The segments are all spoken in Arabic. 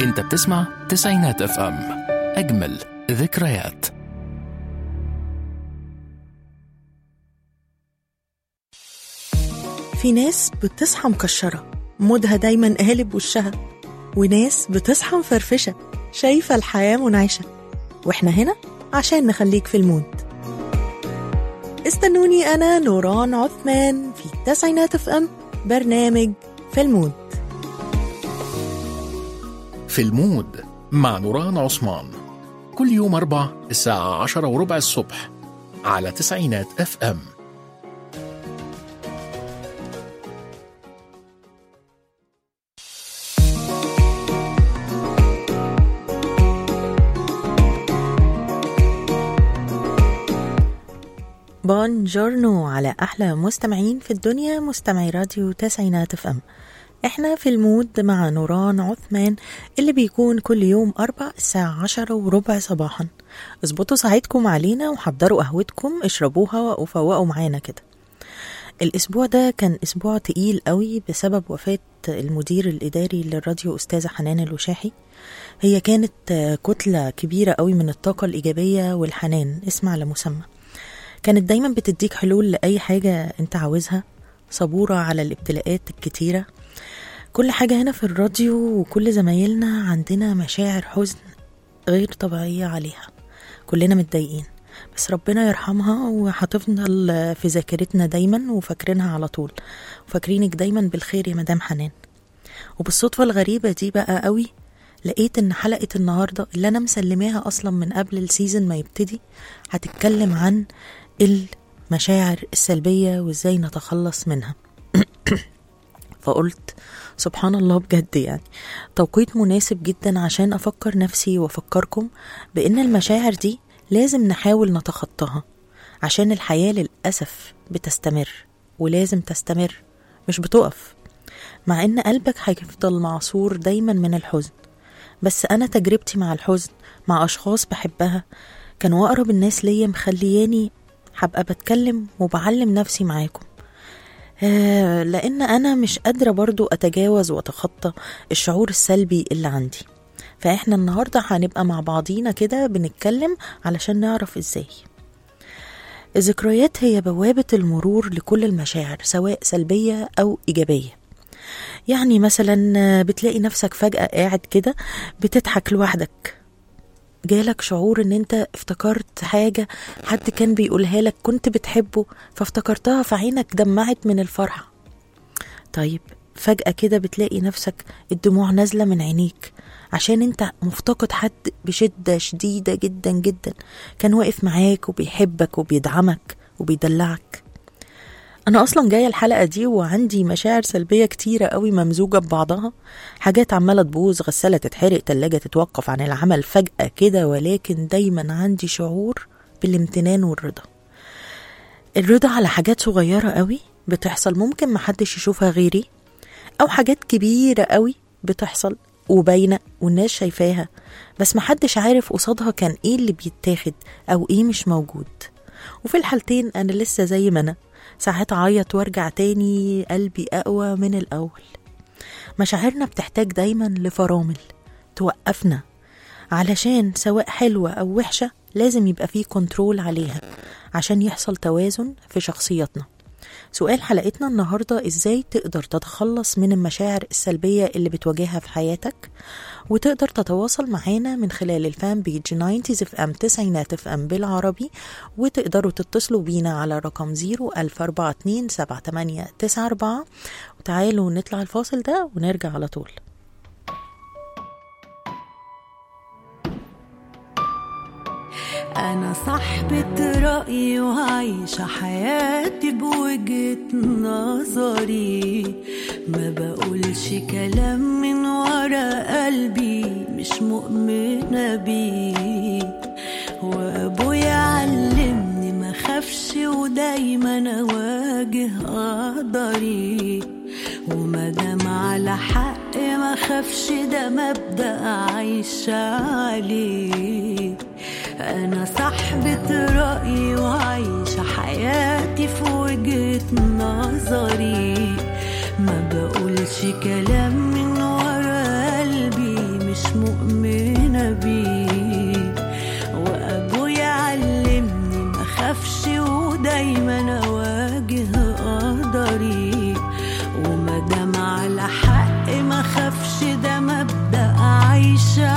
انت بتسمع تسعينات اف ام، اجمل ذكريات. في ناس بتصحى مكشرة مودها دايما قالب وشها، وناس بتصحى مفرفشة شايفة الحياة منعشة، واحنا هنا عشان نخليك في المود. استنوني أنا نوران عثمان في تسعينات اف ام، برنامج في المود. في المود مع نوران عثمان، كل يوم 4 الساعة 10:15 الصبح على تسعينات اف ام. بونجورنو على أحلى مستمعين في الدنيا، مستمعي راديو تسعينات اف ام. احنا في المود مع نوران عثمان اللي بيكون كل يوم 4 الساعة 10:15 صباحا. اظبطوا ساعتكم علينا وحضروا قهوتكم، اشربوها وفوقوا معانا كده. الأسبوع ده كان أسبوع تقيل قوي بسبب وفاة المدير الإداري للراديو أستاذة حنان الوشاحي. هي كانت كتلة كبيرة قوي من الطاقة الإيجابية والحنان، اسمع لمسمى. كانت دايما بتديك حلول لأي حاجة انت عاوزها، صبورة على الابتلاءات الكتيرة. كل حاجة هنا في الراديو وكل زمايلنا عندنا مشاعر حزن غير طبيعية عليها، كلنا متضايقين، بس ربنا يرحمها وهتفضل في ذاكرتنا دايما وفاكرينها على طول، وفاكرينك دايما بالخير يا مدام حنان. وبالصدفة الغريبة دي بقى قوي لقيت ان حلقة النهاردة اللي انا مسلماها اصلا من قبل السيزن ما يبتدي هتتكلم عن المشاعر السلبية وازاي نتخلص منها. فقلت سبحان الله بجد، يعني توقيت مناسب جدا عشان أفكر نفسي وأفكركم بأن المشاعر دي لازم نحاول نتخطاها، عشان الحياة للأسف بتستمر ولازم تستمر، مش بتقف، مع أن قلبك هيفضل معصور دايما من الحزن. بس أنا تجربتي مع الحزن مع أشخاص بحبها كانوا أقرب الناس ليا، مخلياني هبقى بتكلم وبعلم نفسي معاكم، لأن أنا مش قادرة برضو أتجاوز وأتخطى الشعور السلبي اللي عندي. فإحنا النهاردة هنبقى مع بعضينا كده بنتكلم علشان نعرف إزاي. الذكريات هي بوابة المرور لكل المشاعر سواء سلبية أو إيجابية. يعني مثلا بتلاقي نفسك فجأة قاعد كده بتضحك لوحدك، جالك شعور ان انت افتكرت حاجة حد كان بيقولها لك كنت بتحبه فافتكرتها فعينك دمعت من الفرحة. طيب فجأة كده بتلاقي نفسك الدموع نازلة من عينيك عشان انت مفتقد حد بشدة شديدة جدا جدا، كان واقف معاك وبيحبك وبيدعمك وبيدلعك. أنا أصلا جاية الحلقة دي وعندي مشاعر سلبية كتيرة قوي ممزوجة ببعضها، حاجات عمالة تبوظ، غسالة تتحرق، تلاجة تتوقف عن العمل فجأة كده، ولكن دايما عندي شعور بالامتنان والرضا. الرضا على حاجات صغيرة قوي بتحصل ممكن محدش يشوفها غيري، أو حاجات كبيرة قوي بتحصل وباينة والناس شايفاها بس محدش عارف قصادها كان ايه اللي بيتاخد أو ايه مش موجود. وفي الحالتين أنا لسه زي ما أنا، ساعات عيط وارجع تاني قلبي أقوى من الأول. مشاعرنا بتحتاج دايما لفرامل توقفنا، علشان سواء حلوة أو وحشة لازم يبقى فيه كنترول عليها عشان يحصل توازن في شخصيتنا. سؤال حلقتنا النهاردة: إزاي تقدر تتخلص من المشاعر السلبية اللي بتواجهها في حياتك؟ وتقدر تتواصل معانا من خلال الفان بيج 90s اف ام تسعينات اف ام بالعربي، وتقدروا تتصلوا بينا على رقم 014278894. وتعالوا نطلع الفاصل ده ونرجع على طول. أنا صاحبة رأيي وعايشة حياتي بوجهة نظري، ما بقولش كلام من ورا قلبي مش مؤمنة بيه. وأبويا علمني ما خافش ودايما أواجه قدري، ومادام على حق ما خافش، ده مبدأ عايشة عليه. أنا صاحبة رأيي وعايشة حياتي في وجهة نظري، ما بقولش كلام من ورا قلبي مش مطمنة بيه، وأبويا علمني ما خافش ودايما أواجه قدري، ومادام على حق ما خافش ده مبدأ عايشة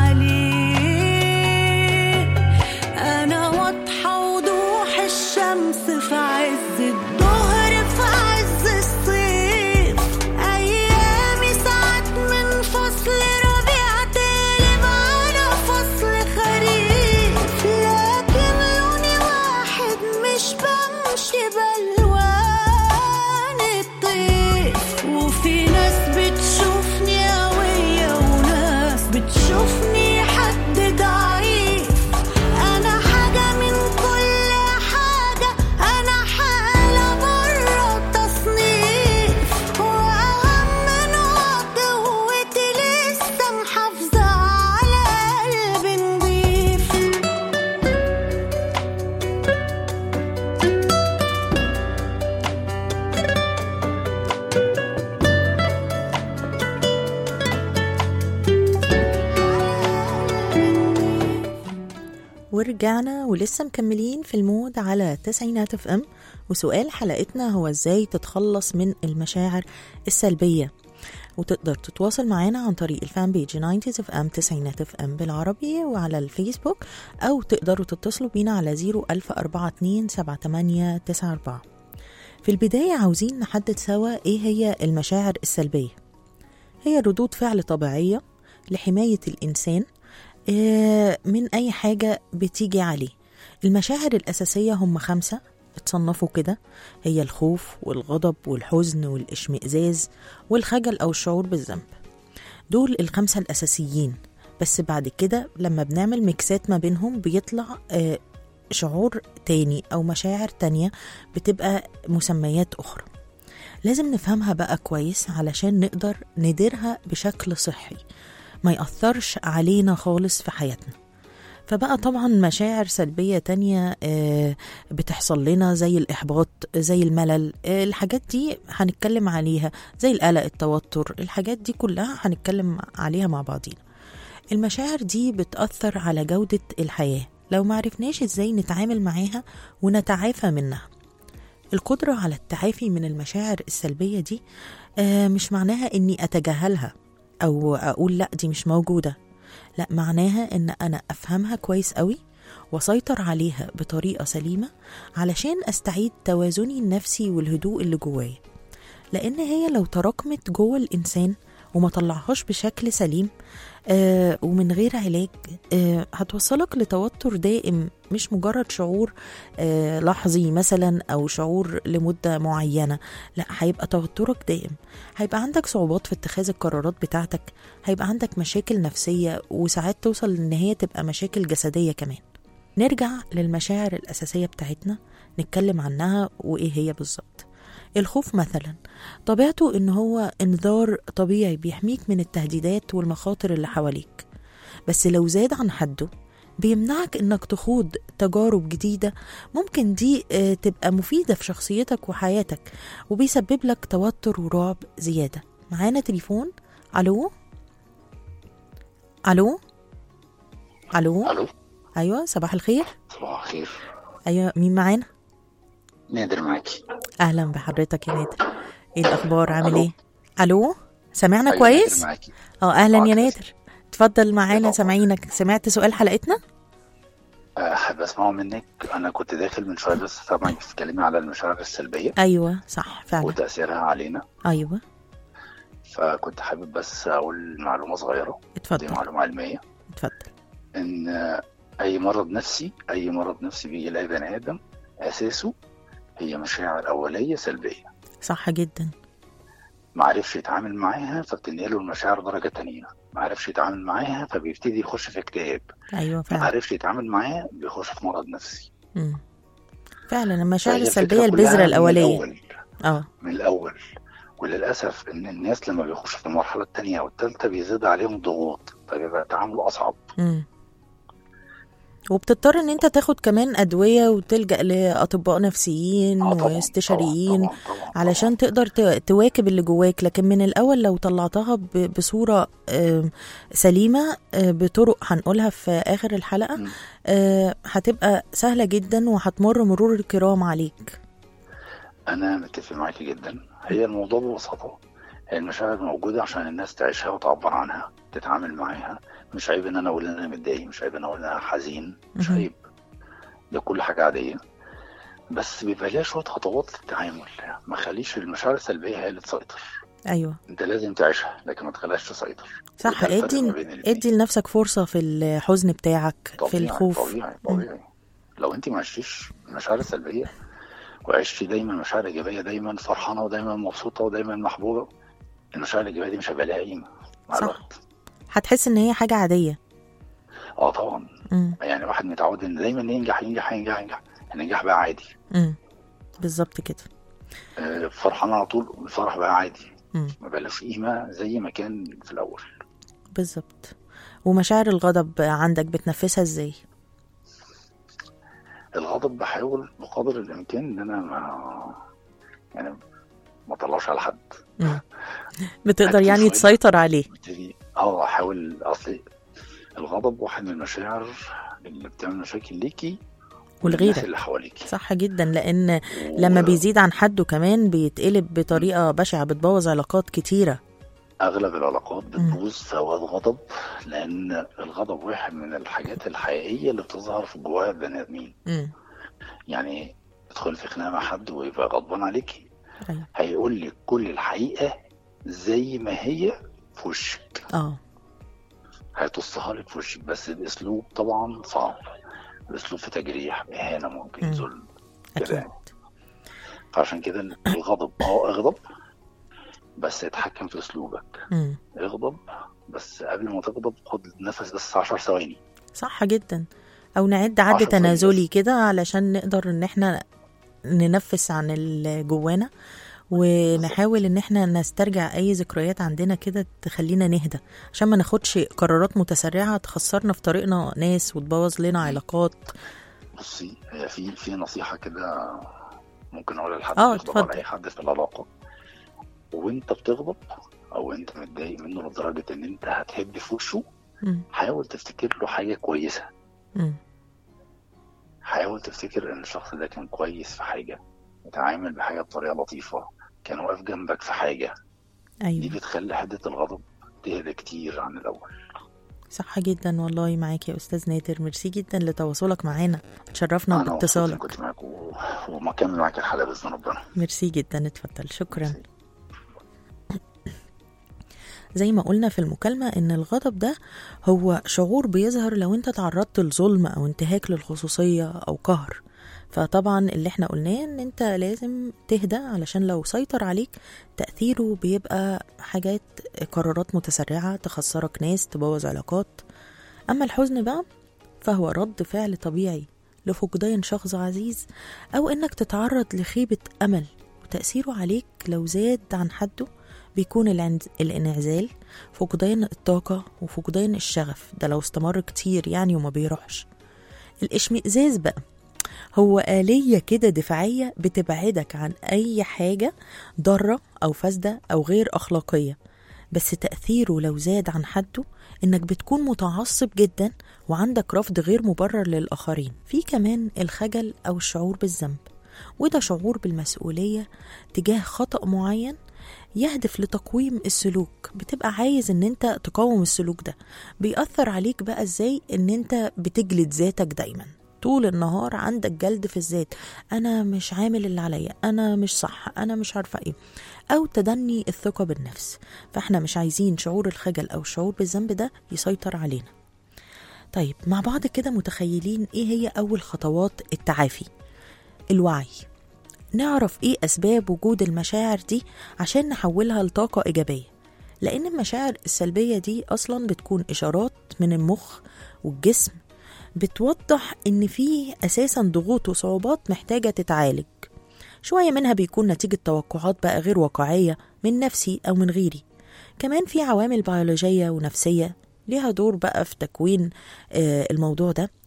عليه. أنا واضحة وضوح الشمس في عز الظهر في عز الصيف، أيامي ساعات من فصل ربيع تقلب على فصل خريف، لكن لوني واحد مش بمشي بألوان الطيف. وفي ناس بتشوفني قوية وناس بتشوفني حد ضعيف، أنا حاجة من كل حاجة، أنا حالة برا التصنيف، وأهم من قوتي لسه محافظة على قلب نضيف. ورجعنا ولسه مكملين في المود على تسعينات اف ام، وسؤال حلقتنا هو ازاي تتخلص من المشاعر السلبية. وتقدر تتواصل معانا عن طريق الفان بيج 90s اف ام تسعينات اف ام بالعربي وعلى الفيسبوك، او تقدروا تتصلوا بينا على 010427894. في البداية عاوزين نحدد سوا ايه هي المشاعر السلبية. هي ردود فعل طبيعية لحماية الإنسان من أي حاجة بتيجي عليه. المشاعر الأساسية هم 5 اتصنفوا كده، هي الخوف والغضب والحزن والاشمئزاز والخجل أو الشعور بالذنب. دول 5 الأساسيين، بس بعد كده لما بنعمل ميكسات ما بينهم بيطلع شعور تاني أو مشاعر تانية بتبقى مسميات أخرى. لازم نفهمها بقى كويس علشان نقدر نديرها بشكل صحي ما يأثرش علينا خالص في حياتنا. فبقى طبعا مشاعر سلبية تانية بتحصل لنا زي الإحباط، زي الملل، الحاجات دي هنتكلم عليها، زي القلق، التوتر، الحاجات دي كلها هنتكلم عليها مع بعضينا. المشاعر دي بتأثر على جودة الحياة لو معرفناش ازاي نتعامل معاها ونتعافى منها. القدرة على التعافي من المشاعر السلبية دي مش معناها اني اتجاهلها او اقول لا دي مش موجودة، لا، معناها ان انا افهمها كويس قوي واسيطر عليها بطريقة سليمة علشان استعيد توازني النفسي والهدوء اللي جوايا. لان هي لو تراكمت جوه الانسان وما طلعهاش بشكل سليم ومن غير علاج هتوصلك لتوتر دائم، مش مجرد شعور لحظي مثلا أو شعور لمدة معينة، لا، هيبقى توترك دائم. هيبقى عندك صعوبات في اتخاذ القرارات بتاعتك، هيبقى عندك مشاكل نفسية، وساعات توصل ان هي تبقى مشاكل جسدية كمان. نرجع للمشاعر الأساسية بتاعتنا نتكلم عنها وإيه هي بالظبط. الخوف مثلا طبيعته إن هو انذار طبيعي بيحميك من التهديدات والمخاطر اللي حواليك، بس لو زاد عن حده بيمنعك إنك تخوض تجارب جديدة ممكن دي تبقى مفيدة في شخصيتك وحياتك، وبيسبب لك توتر ورعب زيادة. معانا تليفون. ألو ألو ألو الو. أيوة، صباح الخير. صباح الخير. أيوة، مين معانا؟ نادر معاكي. أهلا بحضرتك يا نادر، إيه الأخبار، عامل ألو. إيه؟ ألو، سمعنا أيوة، كويس؟ نادر معاكي. أهلا يا معاك. نادر، اتفضل معانا طبعا. سامعينك. سمعت سؤال حلقتنا؟ حابب اسمعه منك. انا كنت داخل من شويه بس سامعك بتتكلمي على المشاعر السلبيه أيوة صح فعلا. وتاثيرها علينا، أيوة فكنت حابب بس اقول معلومه صغيره. دي اتفضل معلومه علميه، اتفضل. ان اي مرض نفسي بيجي لاي بني ادم اساسه هي مشاعر اوليه سلبيه، صح جدا. معرفش يتعامل معاها فبتنقله المشاعر درجه تانية، معرفش يتعامل معاها فبيبتدي يخش في اكتئاب، أيوة فعلا. معرفش يتعامل معاه بيخش في مرض نفسي. فعلا المشاعر فهي السلبية الفكرة كلها البذرة الأولية. من الأول. وللأسف إن الناس لما بيخشوا في المرحلة التانية أو التالتة بيزيد عليهم ضغوط، فبيبقى التعامل أصعب. وبتضطر ان انت تاخد كمان ادوية وتلجأ لاطباء نفسيين طبعا واستشاريين طبعا طبعا علشان تقدر تواكب اللي جواك. لكن من الاول لو طلعتها بصورة سليمة، بطرق هنقولها في اخر الحلقة، هتبقى سهلة جدا وهتمر مرور الكرام عليك. انا متفق معاكي جدا. هي الموضوع ببساطه، هي المشاعر موجوده عشان الناس تعيشها وتعبر عنها، تتعامل معاها. مش عيب ان انا اقول ان انا متضايق، مش عيب ان انا اقول ان انا حزين، مش عيب، ده كل حاجه عاديه. بس بيبقى ليها شويه خطوات للتعامل. ما خليش المشاعر السلبيه هي اللي تسيطر. ايوه انت لازم تعيشها لكن ما تخليهاش تسيطر. صح. ادي لنفسك فرصة في الحزن بتاعك، في الخوف. طبيعي. لو انت ما عشتيش المشاعر السلبيه وعشتي دايما مشاعر ايجابيه، دايما فرحانه ودايما مبسوطه ودايما محبوبه، المشاعر الايجابيه دي مش هيبقى لها قيمه مع الوقت. هتحس ان هي حاجه عاديه. طبعا. يعني واحد متعود ان دايما ينجح ينجح ينجح ينجح، النجاح بقى عادي. بالظبط كده. فرحان على طول، الفرح بقى عادي. ما بقاش قيمه زي ما كان في الاول. بالظبط. ومشاعر الغضب عندك بتنفسها ازاي؟ الغضب بحاول بقدر الامكان ان انا ما اطلعش على حد. بتقدر يعني تسيطر عليه؟ احاول. اصل الغضب واحد من المشاعر اللي بتعمل مشاكل ليكي والغيرة اللي حواليكي. صح جدا، لان لما بيزيد عن حده كمان بيتقلب بطريقه بشعه، بتبوظ علاقات كتيره. اغلب العلاقات بتبوظ فوات غضب، لان الغضب واحد من الحاجات الحقيقيه اللي بتظهر في جواها البني ادمين. يعني تدخل في خناقه مع حد ويبقى غضبان عليكي، هيقول لك كل الحقيقه زي ما هي في وشك. هيتصها لك في وشك، بس الاسلوب طبعا صعب. الاسلوب في تجريح، اهانه، ممكن ظلم كده. فعشان كده الغضب اغضب بس اتحكم في اسلوبك. اغضب بس قبل ما تغضب خد نفس بس 10 ثواني. صح جدا. او نعد عد تنازلي كده علشان نقدر ان احنا ننفس عن اللي جوانا، ونحاول ان احنا نسترجع اي ذكريات عندنا كده تخلينا نهدى، عشان ما ناخدش قرارات متسرعة تخسرنا في طريقنا ناس وتبوظ لنا علاقات. بصي، هي في نصيحة كده ممكن اقولها لحد يغضب على اي حد في العلاقة. وانت بتغضب او انت متضايق منه لدرجة ان انت هتهد في وشه، حاول تفتكر له حاجة كويسة. حاول تفتكر ان الشخص ده كان كويس في حاجة، اتعامل بحاجة بطريقة لطيفة، كان واقف جنبك في حاجة. دي بتخلي حدة الغضب تهدى كتير عن الأول. صح جدا والله. معاك يا أستاذ نادر، ميرسي جدا لتواصلك معانا، تشرفنا باتصالك. أنا كنت معاك وما كمل معاك الحلقة بإذن ربنا. ميرسي جدا، اتفضل. شكرا. زي ما قلنا في المكالمة إن الغضب ده هو شعور بيظهر لو أنت تعرضت لظلم أو انتهاك للخصوصية أو قهر. فطبعا اللي احنا قلناه ان انت لازم تهدى، علشان لو سيطر عليك تأثيره بيبقى حاجات، قرارات متسرعة تخسرك ناس، تبوظ علاقات. اما الحزن بقى فهو رد فعل طبيعي لفقدان شخص عزيز، او انك تتعرض لخيبة امل، وتأثيره عليك لو زاد عن حده بيكون الانعزال، فقدان الطاقة وفقدان الشغف، ده لو استمر كتير يعني وما بيروحش. الاشمئزاز بقى هو آلية كده دفاعية بتبعدك عن أي حاجة ضارة أو فاسدة أو غير أخلاقية، بس تأثيره لو زاد عن حده إنك بتكون متعصب جدا وعندك رفض غير مبرر للآخرين. في كمان الخجل أو الشعور بالذنب، وده شعور بالمسؤولية تجاه خطأ معين يهدف لتقويم السلوك. بتبقى عايز ان انت تقاوم السلوك ده. بيأثر عليك بقى ازاي؟ ان انت بتجلد ذاتك دايما طول النهار، عندك جلد في الذات، انا مش عامل اللي عليا، انا مش صح، انا مش عارفه ايه، او تدني الثقه بالنفس. فاحنا مش عايزين شعور الخجل او الشعور بالذنب ده يسيطر علينا. طيب مع بعض كده متخيلين ايه هي اول خطوات التعافي؟ الوعي. نعرف ايه اسباب وجود المشاعر دي عشان نحولها لطاقه ايجابيه، لان المشاعر السلبيه دي اصلا بتكون اشارات من المخ والجسم بتوضح ان في اساسا ضغوط وصعوبات محتاجة تتعالج. شوية منها بيكون نتيجة توقعات بقى غير واقعية من نفسي او من غيري. كمان في عوامل بيولوجية ونفسية ليها دور بقى في تكوين الموضوع ده،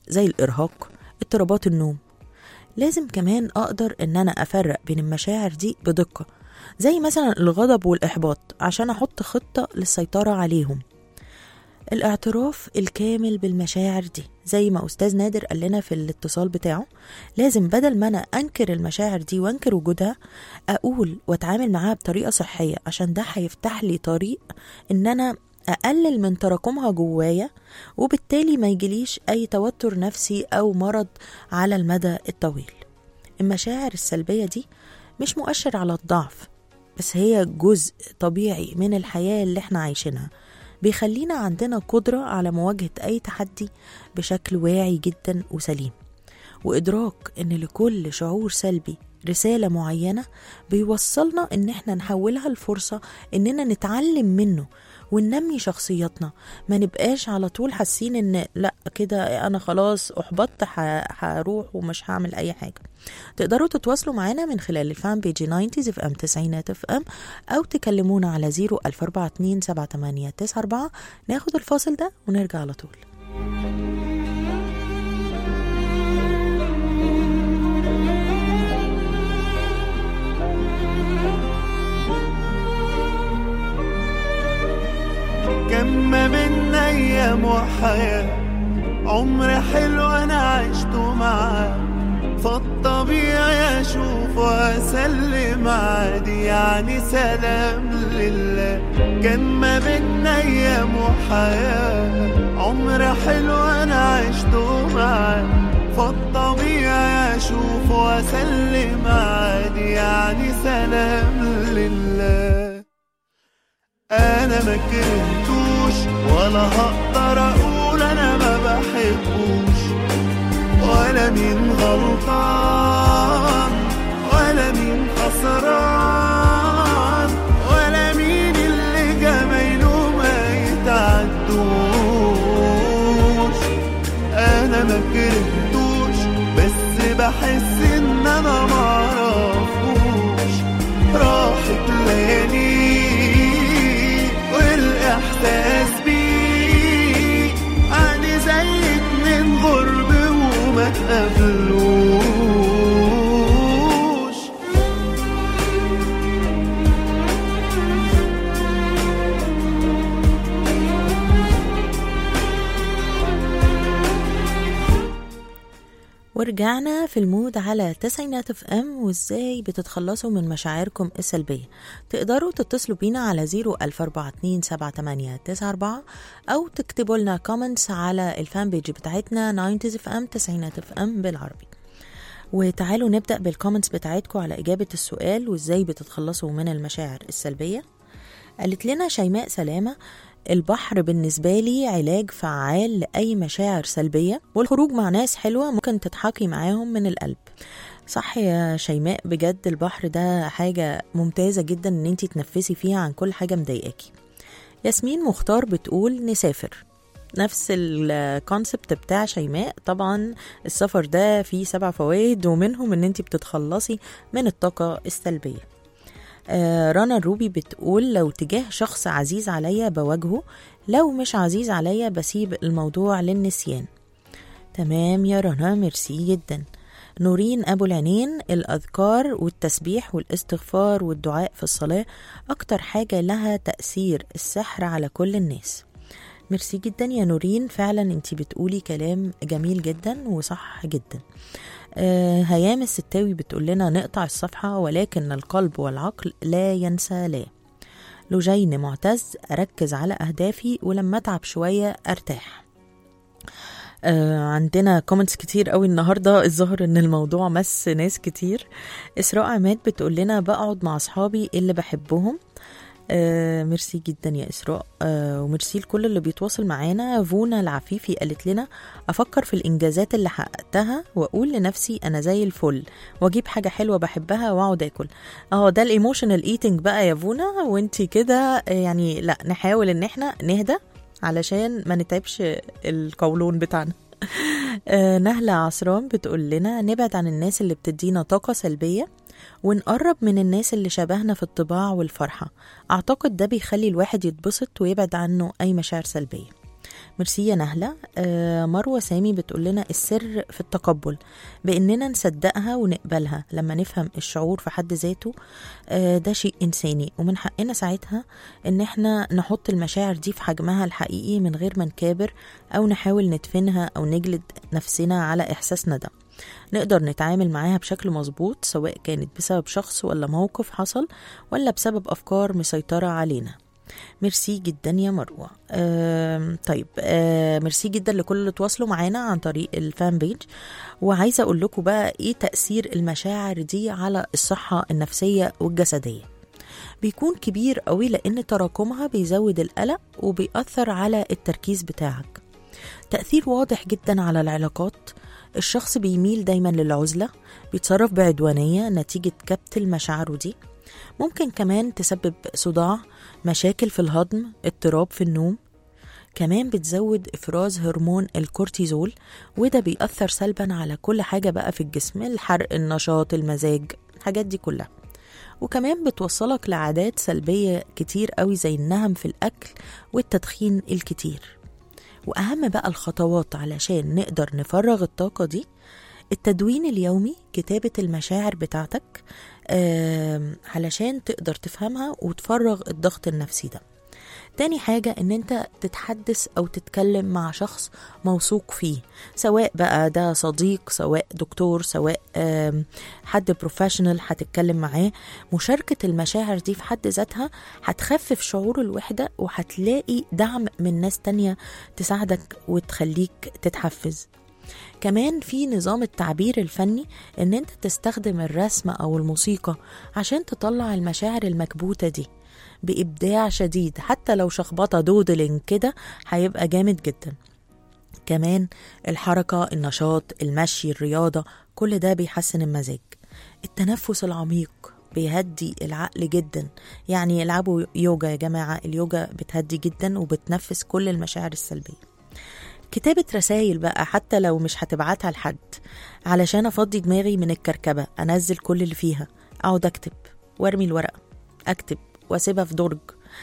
زي الإرهاق، اضطرابات النوم. لازم كمان أقدر إن أنا أفرق بين المشاعر دي بدقة، زي مثلا الغضب والإحباط، عشان أحط خطة للسيطرة عليهم. الاعتراف الكامل بالمشاعر دي زي ما أستاذ نادر قال لنا في الاتصال بتاعه، لازم بدل ما أنا أنكر المشاعر دي وأنكر وجودها، أقول وأتعامل معاها بطريقة صحية، عشان ده هيفتح لي طريق إن أنا أقلل من تراكمها جوايا، وبالتالي ما يجيليش أي توتر نفسي أو مرض على المدى الطويل. المشاعر السلبية دي مش مؤشر على الضعف، بس هي جزء طبيعي من الحياة اللي احنا عايشينها، بيخلينا عندنا قدرة على مواجهة أي تحدي بشكل واعي جدا وسليم. وإدراك إن لكل شعور سلبي رسالة معينة بيوصلنا إن احنا نحولها لفرصة إننا نتعلم منه وننمي شخصياتنا. ما نبقاش على طول حاسين إن لأ كده أنا خلاص أحبطت هروح ومش هعمل أي حاجة. تقدروا تتواصلوا معنا من خلال الفان بيجي 90s FM 90 FM، أو تكلمونا على 014278894. ناخد الفاصل ده ونرجع على طول. كم من أيام وحياة، عمر حلو أنا عشته معاه، فالطبيعي أشوف وأسلم عادي، يعني سلام لله. كم من أيام وحياة، عمر حلو أنا عشته معاه، فالطبيعي أشوف وأسلم عادي، يعني سلام لله. أنا ما كرهتوش ولا هقدر أقول أنا ما بحبوش، ولا مين غلطان ولا مين خسران، ولا مين اللي جمايله ما يتعدوش. أنا ما كرهتوش بس بحس إن أنا معرفوش، راحت ليالي والإحساس بيه عادي زي اتنين غرب وما تقابلوش. ورجعنا في المود على 90 FM. وازاي بتتخلصوا من مشاعركم السلبية؟ تقدروا تتصلوا بينا على 014278894، أو تكتبوا لنا كومنتس على الفان بيج بتاعتنا 90 FM 90 FM بالعربي. وتعالوا نبدأ بالكومنتس بتاعتكم على إجابة السؤال وازاي بتتخلصوا من المشاعر السلبية. قالت لنا شيماء سلامة: البحر بالنسبة لي علاج فعال لأي مشاعر سلبية، والخروج مع ناس حلوة ممكن تضحكي معاهم من القلب. صح يا شيماء، بجد البحر ده حاجة ممتازة جدا ان انتي تنفسي فيها عن كل حاجة مضايقاكي. ياسمين مختار بتقول نسافر، نفس الكونسبت بتاع شيماء. طبعا السفر ده فيه 7 فوائد، ومنهم ان انتي بتتخلصي من الطاقة السلبية. رنا الروبي بتقول لو تجاه شخص عزيز عليا بواجهه، لو مش عزيز عليا بسيب الموضوع للنسيان. تمام يا رنا، ميرسي جدا. نورين أبو العينين: الأذكار والتسبيح والاستغفار والدعاء في الصلاة أكتر حاجة لها تأثير السحر على كل الناس. ميرسي جدا يا نورين، فعلا انتي بتقولي كلام جميل جدا وصح جدا. هيام الستاوي بتقول لنا نقطع الصفحة ولكن القلب والعقل لا ينسى لا. لجين معتز: أركز على أهدافي ولما أتعب شوية أرتاح. عندنا كومنتس كتير قوي النهاردة، الظاهر ان الموضوع مس ناس كتير. إسراء عماد بتقول لنا بقعد مع أصحابي اللي بحبهم. ميرسي جدا يا إسراء، وميرسي لكل اللي بيتواصل معانا. فونا العفيفي قالت لنا أفكر في الإنجازات اللي حققتها وأقول لنفسي أنا زي الفل، وأجيب حاجة حلوة بحبها وأقعد أكل. ده الإيموشنال إيتينج بقى يا فونا، وانتي كده يعني لا، نحاول إن احنا نهدى علشان ما نتعبش القولون بتاعنا. نهلة عصران بتقول لنا نبعد عن الناس اللي بتدينا طاقة سلبية ونقرب من الناس اللي شبهنا في الطباع والفرحة. أعتقد ده بيخلي الواحد يتبسط ويبعد عنه أي مشاعر سلبية. ميرسي يا نهلة. مروة سامي بتقول لنا السر في التقبل، بأننا نصدقها ونقبلها. لما نفهم الشعور في حد ذاته ده شيء إنساني، ومن حقنا ساعتها إن احنا نحط المشاعر دي في حجمها الحقيقي من غير ما نكابر أو نحاول ندفنها أو نجلد نفسنا على إحساسنا ده. نقدر نتعامل معاها بشكل مظبوط، سواء كانت بسبب شخص ولا موقف حصل ولا بسبب أفكار مسيطرة علينا. ميرسي جدا يا مروة. طيب ميرسي جدا لكل اللي تواصلوا معانا عن طريق الفان بيج. وعايزة أقول لكم بقى إيه تأثير المشاعر دي على الصحة النفسية والجسدية. بيكون كبير قوي، لأن تراكمها بيزود القلق وبيأثر على التركيز بتاعك. تأثير واضح جدا على العلاقات. الشخص بيميل دايما للعزلة، بيتصرف بعدوانية نتيجة كبت المشاعر دي. ممكن كمان تسبب صداع، مشاكل في الهضم، اضطراب في النوم. كمان بتزود إفراز هرمون الكورتيزول، وده بيأثر سلبا على كل حاجة بقى في الجسم، الحرق، النشاط، المزاج، الحاجات دي كلها. وكمان بتوصلك لعادات سلبية كتير قوي زي النهم في الأكل والتدخين الكتير. وأهم بقى الخطوات علشان نقدر نفرغ الطاقة دي: التدوين اليومي، كتابة المشاعر بتاعتك علشان تقدر تفهمها وتفرغ الضغط النفسي ده. تاني حاجة ان انت تتحدث او تتكلم مع شخص موثوق فيه، سواء بقى ده صديق، سواء دكتور، سواء حد بروفيشنال هتتكلم معاه. مشاركة المشاعر دي في حد ذاتها هتخفف شعور الوحدة، وهتلاقي دعم من ناس تانية تساعدك وتخليك تتحفز. كمان في نظام التعبير الفني، ان انت تستخدم الرسم او الموسيقى عشان تطلع المشاعر المكبوتة دي بإبداع شديد. حتى لو شخبطة دودلين كده هيبقى جامد جدا. كمان الحركة، النشاط، المشي، الرياضة، كل ده بيحسن المزاج. التنفس العميق بيهدي العقل جدا. يعني العبوا يوجا يا جماعة، اليوجا بتهدي جدا وبتنفس كل المشاعر السلبية. كتابة رسائل بقى، حتى لو مش هتبعتها لحد، علشان أفضي دماغي من الكركبة، أنزل كل اللي فيها، أقعد أكتب وارمي الورقة، أكتب واسيبها في درج.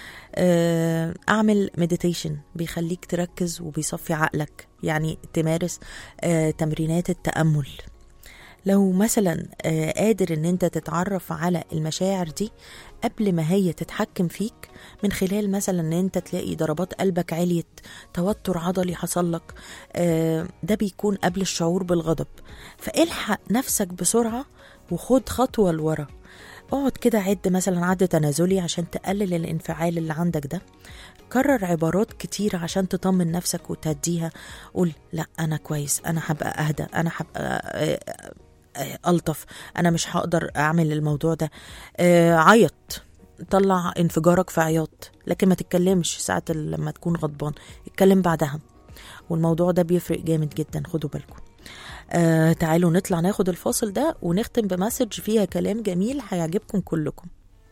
أعمل مديتيشن بيخليك تركز وبيصفي عقلك، يعني تمارس تمرينات التأمل. لو مثلا قادر ان انت تتعرف على المشاعر دي قبل ما هي تتحكم فيك، من خلال مثلا ان انت تلاقي ضربات قلبك عليت، توتر عضلي حصل لك، ده بيكون قبل الشعور بالغضب. فالحق نفسك بسرعة وخد خطوة لورا. اقعد كده عد مثلا عد تنازلي عشان تقلل الانفعال اللي عندك ده. كرر عبارات كتير عشان تطمن نفسك وتهديها. قول لا أنا كويس، أنا هبقى أهدى، أنا هبقى ألطف، أنا مش هقدر أعمل الموضوع ده. عيط، طلع انفجارك في عياط، لكن ما تتكلمش ساعة لما تكون غضبان، اتكلم بعدها. والموضوع ده بيفرق جامد جدا، خدوا بالكم. تعالوا نطلع ناخد الفاصل ده ونختم بمسج فيها كلام جميل هيعجبكم كلكم.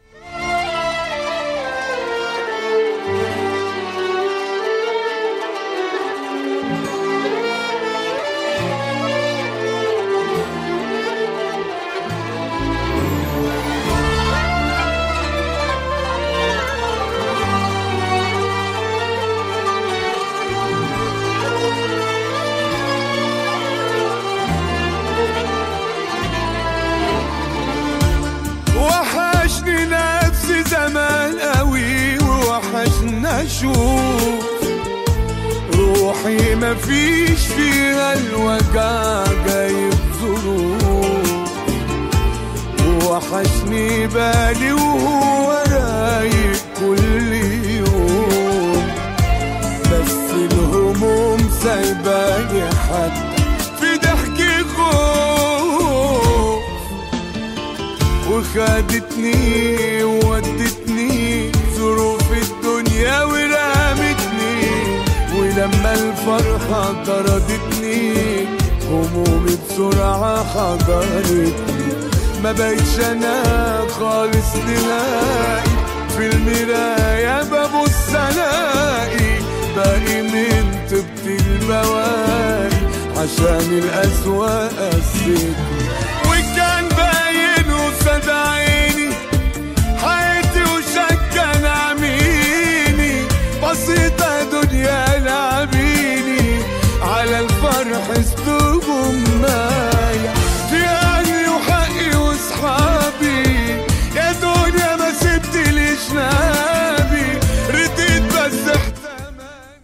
زمان قوي ووحشنا اشوف روحي مفيش فيها الوجع جايب ظروف، ووحشني بالي وهو رايق كل يوم، بس الهموم سايباني حتى في ضحكي خوف، وخدتني وودتني ظروف الدنيا ورمتني، ولما الفرحة طردتني همومي بسرعة حضرتني، ما بقتش انا خالص نلاقي في المراية ببص الاقي باقي من طيبة البواقي عشان الأسوأ قسيتني، وكان باين وصد عيني حياتي وشكا نعميني، بسيطة دنيا لعبيني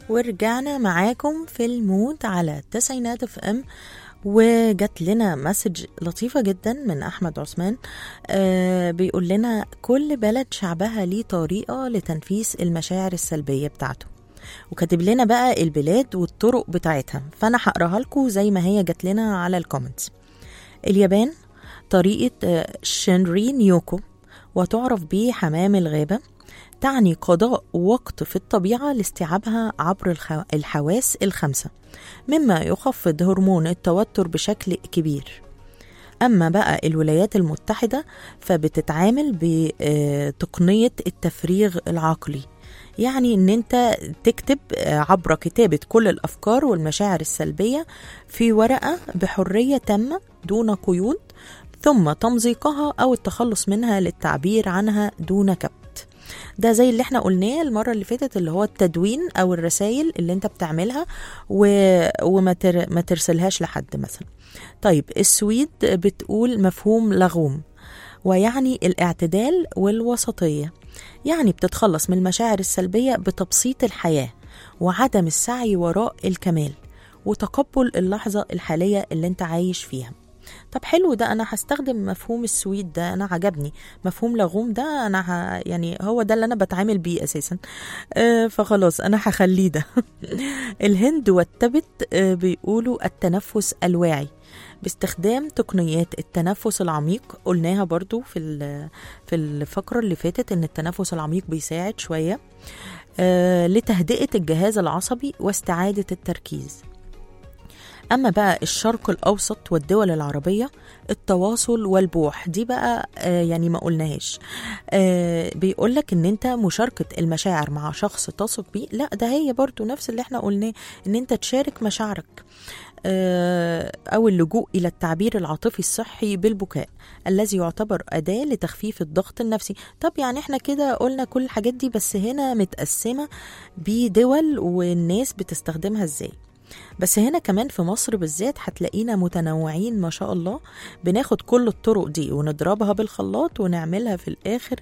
ورجعنا معاكم في المود على تسعينات اف ام. وجت لنا مسج لطيفة جدا من أحمد عثمان، بيقول لنا كل بلد شعبها ليه طريقة لتنفيس المشاعر السلبية بتاعته، وكاتب لنا بقى البلاد والطرق بتاعتها، فأنا هقراها لكم زي ما هي جت لنا على الكومنتس. اليابان طريقة شينري نيوكو، وتعرف به حمام الغابة، تعني قضاء وقت في الطبيعة لاستيعابها عبر الحواس الخمسة، مما يخفض هرمون التوتر بشكل كبير. أما بقى الولايات المتحدة فبتتعامل بتقنية التفريغ العقلي، يعني ان انت تكتب عبر كتابة كل الأفكار والمشاعر السلبية في ورقة بحرية تامة دون قيود، ثم تمزيقها أو التخلص منها للتعبير عنها دون كبت. ده زي اللي احنا قلناه المرة اللي فاتت، اللي هو التدوين أو الرسائل اللي انت بتعملها وما ترسلهاش لحد مثلا. طيب السويد بتقول مفهوم لغوم، ويعني الاعتدال والوسطية، يعني بتتخلص من المشاعر السلبية بتبسيط الحياة وعدم السعي وراء الكمال، وتقبل اللحظة الحالية اللي انت عايش فيها. طب حلو، ده انا هستخدم مفهوم السويد ده، انا عجبني مفهوم لغوم ده، انا يعني هو ده اللي انا بتعامل بيه اساسا، فخلاص انا هخليه ده. الهند والتبت بيقولوا التنفس الواعي باستخدام تقنيات التنفس العميق، قلناها برضو في الفقرة اللي فاتت ان التنفس العميق بيساعد شوية لتهدئة الجهاز العصبي واستعادة التركيز. أما بقى الشرق الأوسط والدول العربية التواصل والبوح، دي بقى يعني ما قلناهاش. بيقولك ان انت مشاركة المشاعر مع شخص تثق بيه، لا ده هي برضو نفس اللي احنا قلناه، ان انت تشارك مشاعرك، أو اللجوء إلى التعبير العاطفي الصحي بالبكاء الذي يعتبر أداة لتخفيف الضغط النفسي. طب يعني احنا كده قلنا كل الحاجات دي، بس هنا متقسمة بدول والناس بتستخدمها ازاي. بس هنا كمان في مصر بالذات هتلاقينا متنوعين ما شاء الله، بناخد كل الطرق دي ونضربها بالخلاط ونعملها في الآخر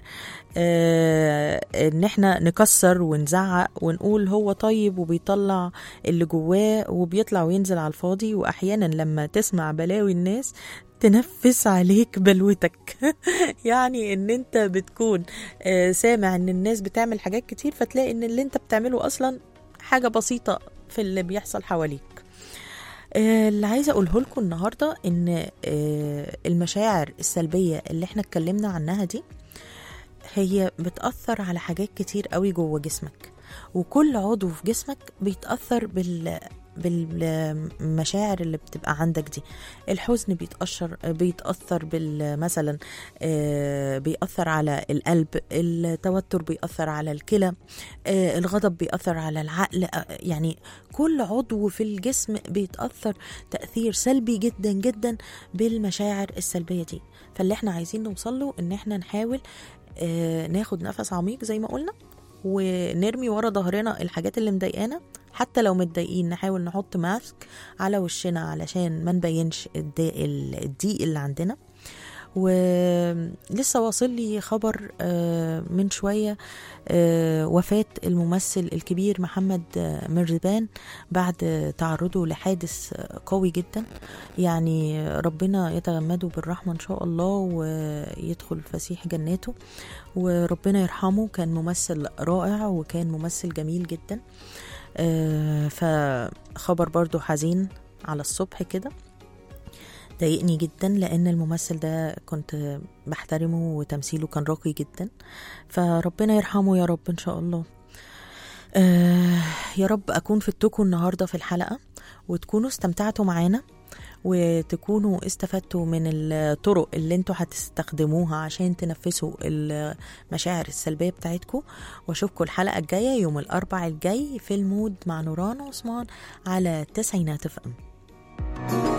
ان احنا نكسر ونزعق ونقول هو طيب وبيطلع اللي جواه وبيطلع وينزل على الفاضي. وأحيانا لما تسمع بلاوي الناس تنفس عليك بلوتك. يعني ان انت بتكون سامع ان الناس بتعمل حاجات كتير، فتلاقي ان اللي انت بتعمله اصلا حاجة بسيطة في اللي بيحصل حواليك. اللي عايزة أقوله لكم النهاردة إن المشاعر السلبية اللي احنا اتكلمنا عنها دي هي بتأثر على حاجات كتير قوي جوه جسمك، وكل عضو في جسمك بيتأثر بالمشاعر اللي بتبقى عندك دي. الحزن بيتأثر مثلا بيأثر على القلب، التوتر بيأثر على الكلى، الغضب بيأثر على العقل، يعني كل عضو في الجسم بيتأثر تأثير سلبي جدا جدا بالمشاعر السلبية دي. فاللي احنا عايزين نوصله ان احنا نحاول ناخد نفس عميق زي ما قلنا، ونرمي ورا ظهرنا الحاجات اللي مضايقانا، حتى لو متضايقين نحاول نحط ماسك على وشنا علشان ما نبينش الضيق اللي عندنا. ولسه واصل لي خبر من شوية وفاة الممثل الكبير محمد مرزبان بعد تعرضه لحادث قوي جدا، يعني ربنا يتغمده بالرحمة إن شاء الله ويدخل فسيح جناته، وربنا يرحمه. كان ممثل رائع وكان ممثل جميل جدا. فخبر برضو حزين على الصبح كده، ضايقني جدا لأن الممثل ده كنت بحترمه وتمثيله كان راقي جدا، فربنا يرحمه يا رب إن شاء الله. يا رب أكون فدتكم النهاردة في الحلقة وتكونوا استمتعتوا معانا، وتكونوا استفدتوا من الطرق اللي انتوا هتستخدموها عشان تنفسوا المشاعر السلبية بتاعتكم. واشوفكم الحلقة الجاية يوم الأربعاء الجاي في المود مع نوران عثمان على تسعينات FM.